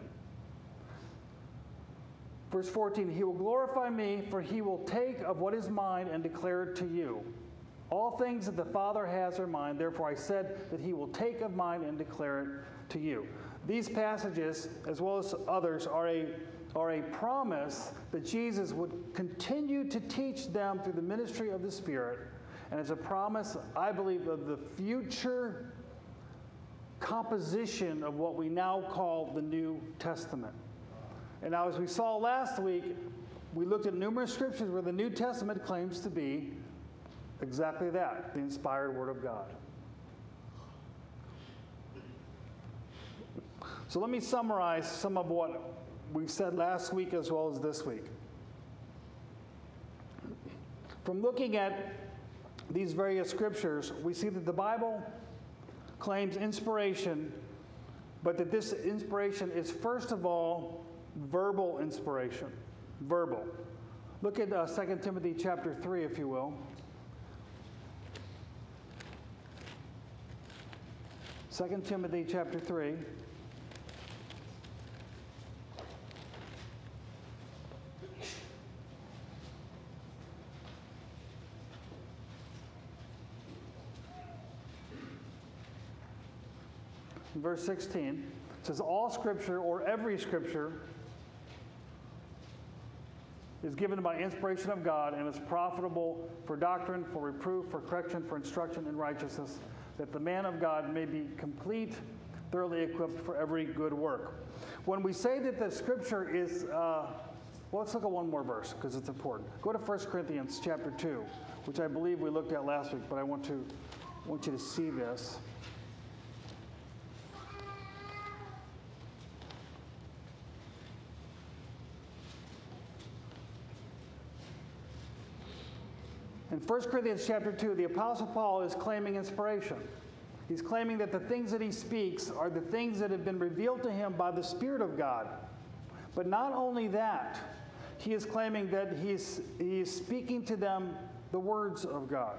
Speaker 4: Verse 14, "He will glorify me, for he will take of what is mine and declare it to you. All things that the Father has are mine. Therefore I said that he will take of mine and declare it to you." These passages, as well as others, are a promise that Jesus would continue to teach them through the ministry of the Spirit. And it's a promise, I believe, of the future composition of what we now call the New Testament. And now, as we saw last week, we looked at numerous scriptures where the New Testament claims to be exactly that, the inspired Word of God. So let me summarize some of what we said last week as well as this week. From looking at these various scriptures, we see that the Bible claims inspiration, but that this inspiration is first of all verbal inspiration. Verbal. Look at 2 Timothy chapter 3, if you will. 2 Timothy chapter 3. Verse 16, it says, "All Scripture, or every Scripture, is given by inspiration of God and is profitable for doctrine, for reproof, for correction, for instruction in righteousness, that the man of God may be complete, thoroughly equipped for every good work." When we say that the Scripture is, well, let's look at one more verse because it's important. Go to 1 Corinthians chapter 2, which I believe we looked at last week, but I want you to see this. In 1 Corinthians chapter 2, the Apostle Paul is claiming inspiration. He's claiming that the things that he speaks are the things that have been revealed to him by the Spirit of God. But not only that, he is claiming that he is speaking to them the words of God.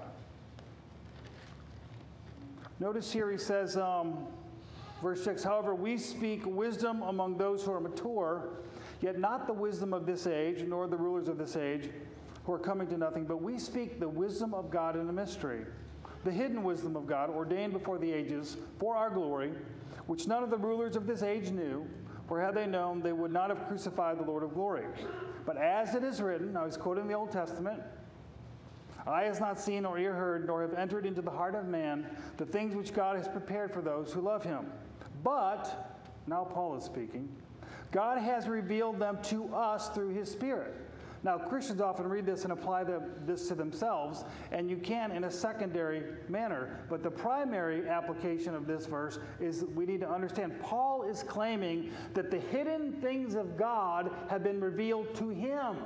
Speaker 4: Notice here he says, verse 6, however, we speak wisdom among those who are mature, yet not the wisdom of this age, nor the rulers of this age, who are coming to nothing, but we speak the wisdom of God in a mystery, the hidden wisdom of God, ordained before the ages for our glory, which none of the rulers of this age knew, for had they known, they would not have crucified the Lord of glory. But as it is written, now he's quoting the Old Testament, eye has not seen nor ear heard, nor have entered into the heart of man the things which God has prepared for those who love him. But, now Paul is speaking, God has revealed them to us through his Spirit. Now, Christians often read this and apply this to themselves, and you can in a secondary manner. But the primary application of this verse is we need to understand Paul is claiming that the hidden things of God have been revealed to him.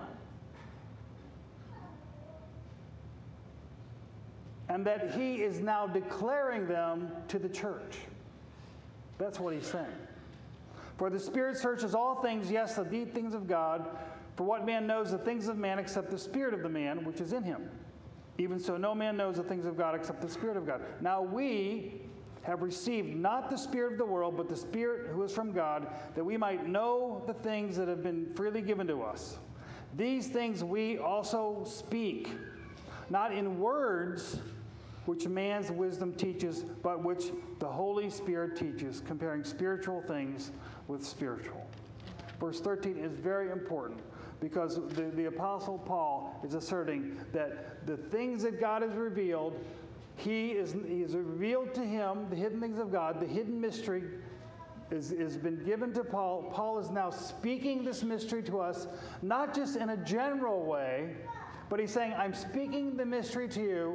Speaker 4: And that he is now declaring them to the church. That's what he's saying. For the Spirit searches all things, yes, the deep things of God. For what man knows the things of man except the spirit of the man which is in him? Even so, no man knows the things of God except the Spirit of God. Now we have received not the spirit of the world, but the Spirit who is from God, that we might know the things that have been freely given to us. These things we also speak, not in words which man's wisdom teaches, but which the Holy Spirit teaches, comparing spiritual things with spiritual. Verse 13 is very important, because the Apostle Paul is asserting that the things that God has revealed, he is revealed to him, the hidden things of God, the hidden mystery has been given to Paul. Paul is now speaking this mystery to us, not just in a general way, but he's saying, I'm speaking the mystery to you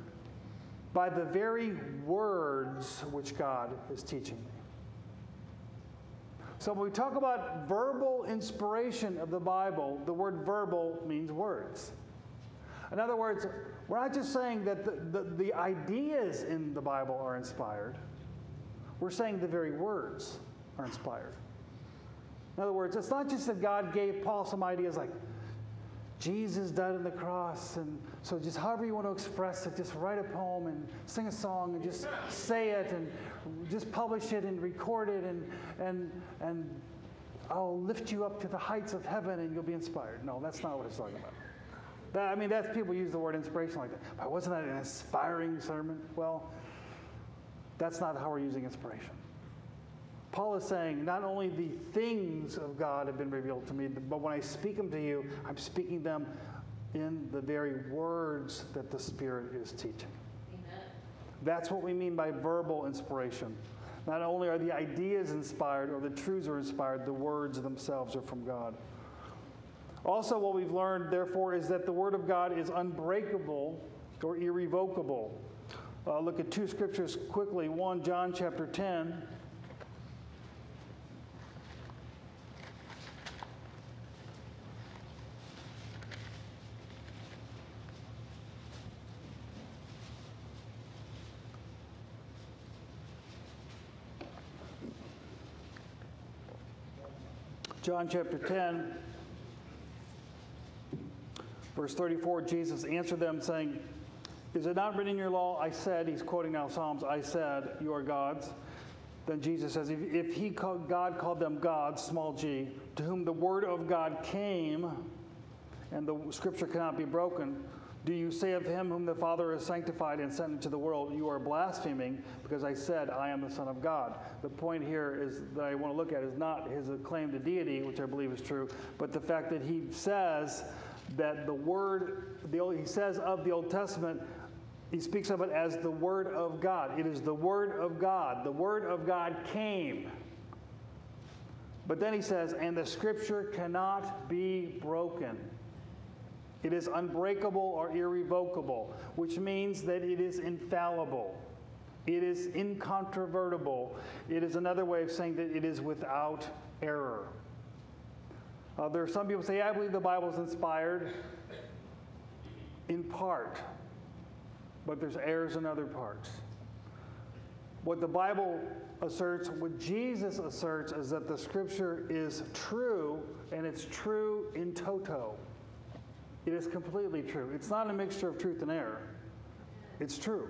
Speaker 4: by the very words which God is teaching me. So when we talk about verbal inspiration of the Bible, the word verbal means words. In other words, we're not just saying that the ideas in the Bible are inspired. We're saying the very words are inspired. In other words, it's not just that God gave Paul some ideas like, Jesus died on the cross, and so just however you want to express it, just write a poem and sing a song and just say it and just publish it and record it and I'll lift you up to the heights of heaven and you'll be inspired. No, that's not what it's talking about. That's people use the word inspiration like that. But wasn't that an inspiring sermon? Well, that's not how we're using inspiration. Paul is saying not only the things of God have been revealed to me, but when I speak them to you, I'm speaking them in the very words that the Spirit is teaching. Amen. That's what we mean by verbal inspiration. Not only are the ideas inspired or the truths are inspired, the words themselves are from God. Also, what we've learned, therefore, is that the Word of God is unbreakable or irrevocable. Look at two scriptures quickly. One, John chapter 10. John chapter 10, verse 34, Jesus answered them saying, is it not written in your law, I said, he's quoting now Psalms, I said, you are gods. Then Jesus says, if God called them gods, small g, to whom the word of God came, and the scripture cannot be broken, do you say of him whom the Father has sanctified and sent into the world, you are blaspheming, because I said, I am the Son of God. The point here is that I want to look at is not his claim to deity, which I believe is true, but the fact that he says that the word, he says of the Old Testament, he speaks of it as the Word of God. It is the Word of God. The Word of God came. But then he says, and the Scripture cannot be broken. It is unbreakable or irrevocable, which means that it is infallible. It is incontrovertible. It is another way of saying that it is without error. There are some people who say, I believe the Bible is inspired. in part, but there's errors in other parts. What the Bible asserts, what Jesus asserts, is that the Scripture is true, and it's true in toto. It is completely true. It's not a mixture of truth and error. It's true.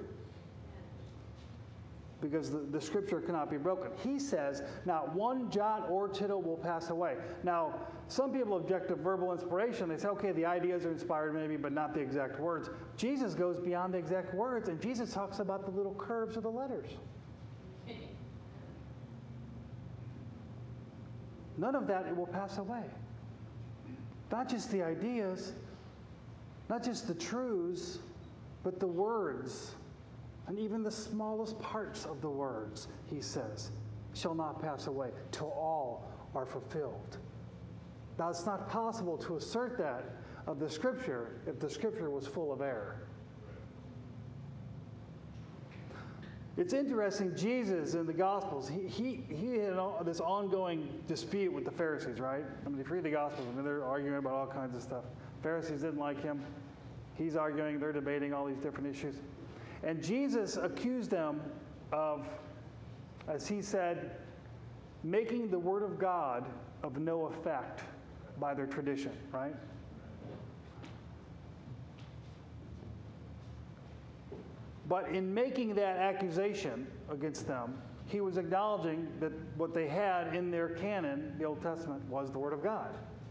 Speaker 4: Because the Scripture cannot be broken. He says, not one jot or tittle will pass away. Now, some people object to verbal inspiration. They say, okay, the ideas are inspired maybe, but not the exact words. Jesus goes beyond the exact words, and Jesus talks about the little curves of the letters. None of that will pass away. Not just the ideas, not just the truths, but the words. And even the smallest parts of the words, he says, shall not pass away till all are fulfilled. Now, it's not possible to assert that of the Scripture if the Scripture was full of error. It's interesting, Jesus in the Gospels, he had this ongoing dispute with the Pharisees, right? I mean, if you read the Gospels, they're arguing about all kinds of stuff. Pharisees didn't like him. He's arguing, they're debating all these different issues. And Jesus accused them of, as he said, making the Word of God of no effect by their tradition, right? But in making that accusation against them, he was acknowledging that what they had in their canon, the Old Testament, was the Word of God.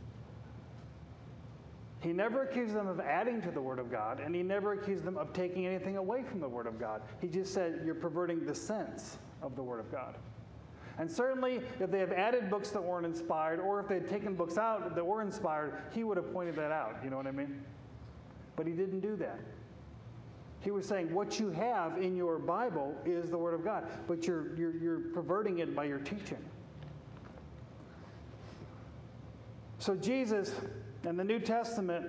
Speaker 4: He never accused them of adding to the Word of God, and he never accused them of taking anything away from the Word of God. He just said, you're perverting the sense of the Word of God. And certainly, if they have added books that weren't inspired, or if they had taken books out that were inspired, he would have pointed that out. You know what I mean? But he didn't do that. He was saying, what you have in your Bible is the Word of God, but you're perverting it by your teaching. So Jesus and the New Testament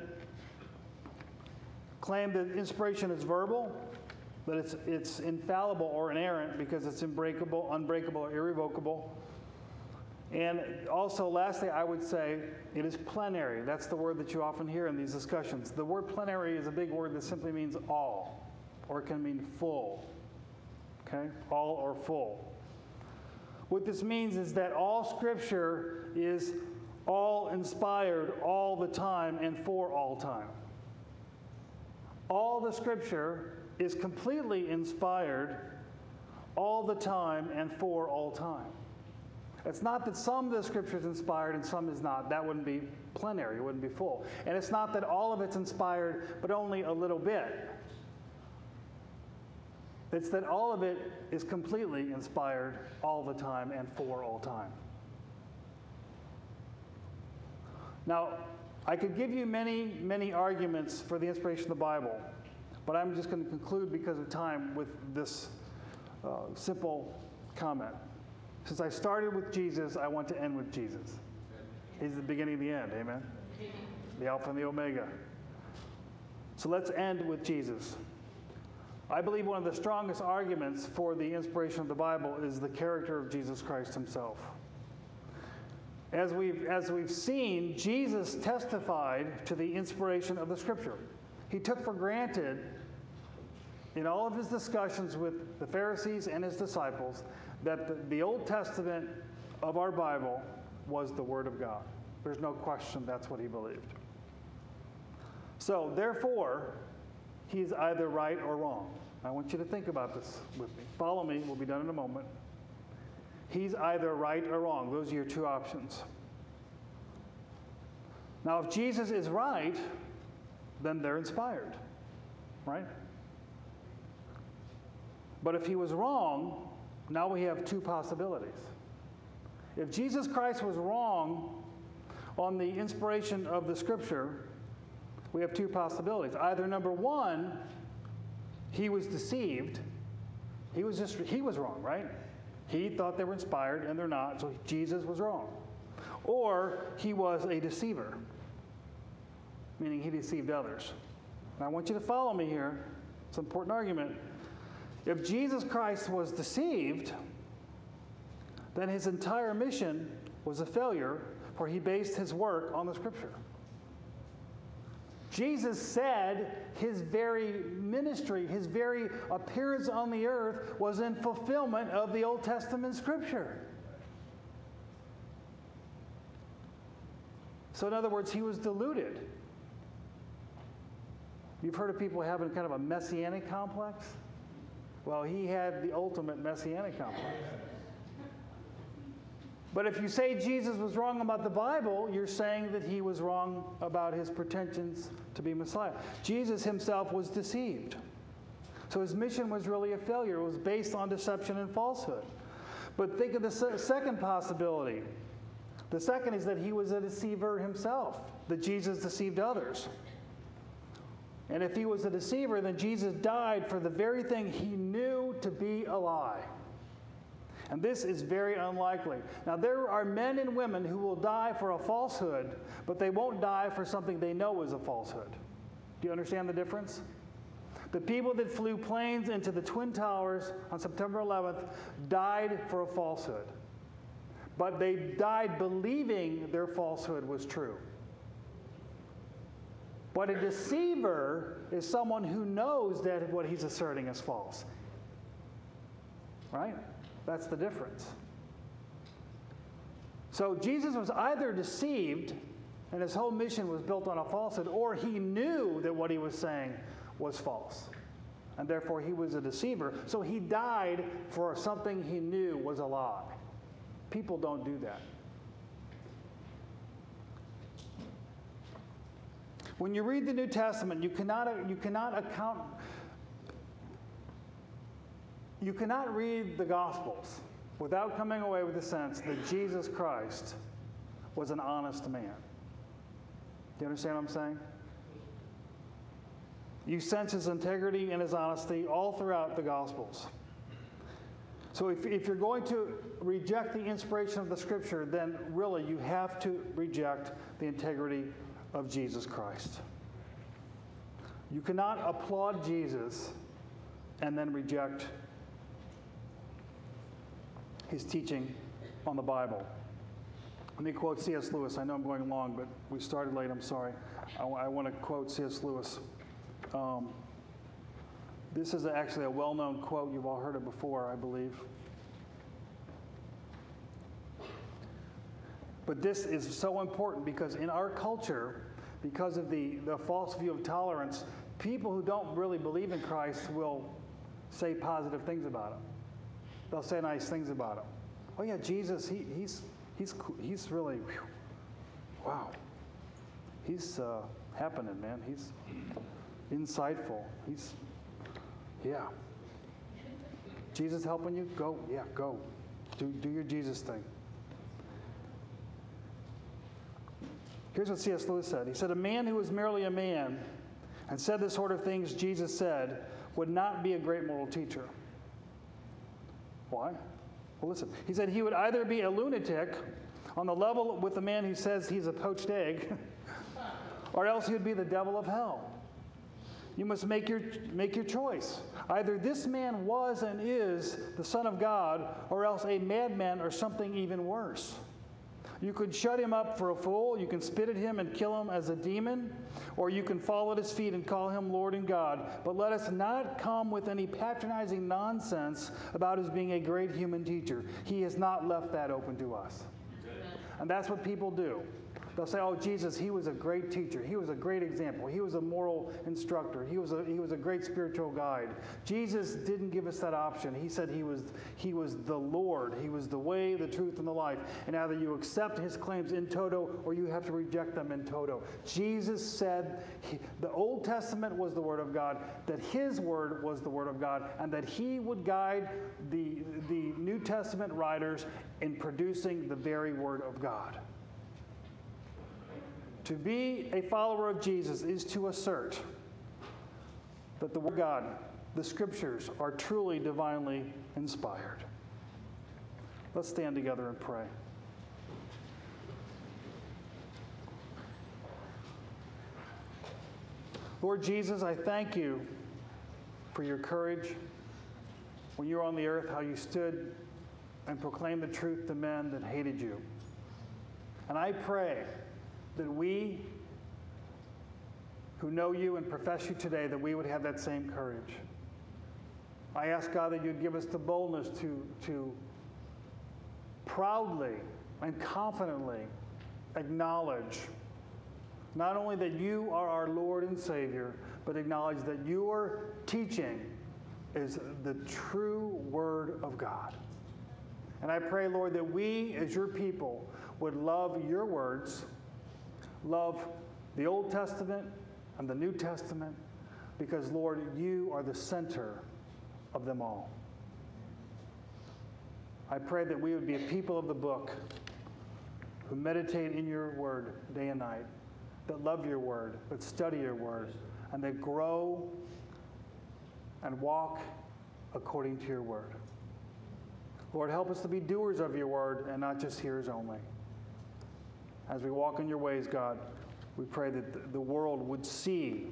Speaker 4: claim that inspiration is verbal, that it's infallible or inerrant because it's unbreakable, or irrevocable. And also, lastly, I would say it is plenary. That's the word that you often hear in these discussions. The word plenary is a big word that simply means all, or it can mean full. Okay? All or full. What this means is that all Scripture is all inspired all the time and for all time. All the Scripture is completely inspired all the time and for all time. It's not that some of the Scripture is inspired and some is not. That wouldn't be plenary. It wouldn't be full. And it's not that all of it's inspired, but only a little bit. It's that all of it is completely inspired all the time and for all time. Now, I could give you many, many arguments for the inspiration of the Bible, but I'm just going to conclude because of time with this simple comment. Since I started with Jesus, I want to end with Jesus. He's the beginning and the end, amen? The Alpha and the Omega. So let's end with Jesus. I believe one of the strongest arguments for the inspiration of the Bible is the character of Jesus Christ himself. As we've seen, Jesus testified to the inspiration of the Scripture. He took for granted in all of his discussions with the Pharisees and his disciples that the Old Testament of our Bible was the Word of God. There's no question that's what he believed. So, therefore, he's either right or wrong. I want you to think about this with me. Follow me. We'll be done in a moment. He's either right or wrong. Those are your two options. Now, if Jesus is right, then they're inspired, right? But if he was wrong, now we have two possibilities. If Jesus Christ was wrong on the inspiration of the Scripture, we have two possibilities. Either number one, he was deceived. He was wrong, right? He thought they were inspired and they're not, so Jesus was wrong. Or he was a deceiver, meaning he deceived others. And I want you to follow me here. It's an important argument. If Jesus Christ was deceived, then his entire mission was a failure, for he based his work on the Scripture. Jesus said his very ministry, his very appearance on the earth was in fulfillment of the Old Testament Scripture. So in other words, he was deluded. You've heard of people having kind of a messianic complex? Well, he had the ultimate messianic complex. But if you say Jesus was wrong about the Bible, you're saying that he was wrong about his pretensions to be Messiah. Jesus himself was deceived. So his mission was really a failure. It was based on deception and falsehood. But think of the second possibility. The second is that he was a deceiver himself, that Jesus deceived others. And if he was a deceiver, then Jesus died for the very thing he knew to be a lie. And this is very unlikely. Now, there are men and women who will die for a falsehood, but they won't die for something they know is a falsehood. Do you understand the difference? The people that flew planes into the Twin Towers on September 11th died for a falsehood. But they died believing their falsehood was true. But a deceiver is someone who knows that what he's asserting is false. Right? That's the difference. So Jesus was either deceived and his whole mission was built on a falsehood, or he knew that what he was saying was false. And therefore he was a deceiver. So he died for something he knew was a lie. People don't do that. When you read the New Testament, you cannot read the Gospels without coming away with the sense that Jesus Christ was an honest man. Do you understand what I'm saying? You sense his integrity and his honesty all throughout the Gospels. So if you're going to reject the inspiration of the Scripture, then really you have to reject the integrity of Jesus Christ. You cannot applaud Jesus and then reject his teaching on the Bible. Let me quote C.S. Lewis. I know I'm going long, but we started late. I'm sorry. I want to quote C.S. Lewis. This is actually a well-known quote. You've all heard it before, I believe. But this is so important because in our culture, because of the false view of tolerance, people who don't really believe in Christ will say positive things about him. They'll say nice things about him. Oh yeah, Jesus, he's really, whew, wow. He's happening, man. He's insightful. Yeah. Jesus helping you? Go. Yeah, go. Do your Jesus thing. Here's what C.S. Lewis said. He said, a man who was merely a man and said the sort of things Jesus said would not be a great moral teacher. Why? Well, listen. He said he would either be a lunatic on the level with the man who says he's a poached egg, or else he would be the devil of hell. You must make your choice. Either this man was and is the Son of God, or else a madman or something even worse. You could shut him up for a fool, you can spit at him and kill him as a demon, or you can fall at his feet and call him Lord and God. But let us not come with any patronizing nonsense about his being a great human teacher. He has not left that open to us. And that's what people do. They'll say, oh, Jesus, he was a great teacher. He was a great example. He was a moral instructor. He was a great spiritual guide. Jesus didn't give us that option. He said he was the Lord. He was the way, the truth, and the life. And either you accept his claims in toto or you have to reject them in toto. Jesus said the Old Testament was the Word of God, that his Word was the Word of God, and that he would guide the New Testament writers in producing the very Word of God. To be a follower of Jesus is to assert that the Word of God, the Scriptures, are truly divinely inspired. Let's stand together and pray. Lord Jesus, I thank you for your courage when you were on the earth, how you stood and proclaimed the truth to men that hated you. And I pray that we who know you and profess you today, that we would have that same courage. I ask, God, that you'd give us the boldness to proudly and confidently acknowledge not only that you are our Lord and Savior, but acknowledge that your teaching is the true Word of God. And I pray, Lord, that we as your people would love your words, love the Old Testament and the New Testament, because, Lord, you are the center of them all. I pray that we would be a people of the book who meditate in your word day and night, that love your word, that study your word, and that grow and walk according to your word. Lord, help us to be doers of your word and not just hearers only. As we walk in your ways, God, we pray that the world would see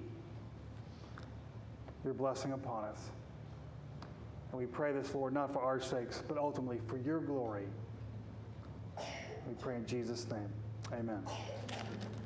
Speaker 4: your blessing upon us. And we pray this, Lord, not for our sakes, but ultimately for your glory. We pray in Jesus' name. Amen.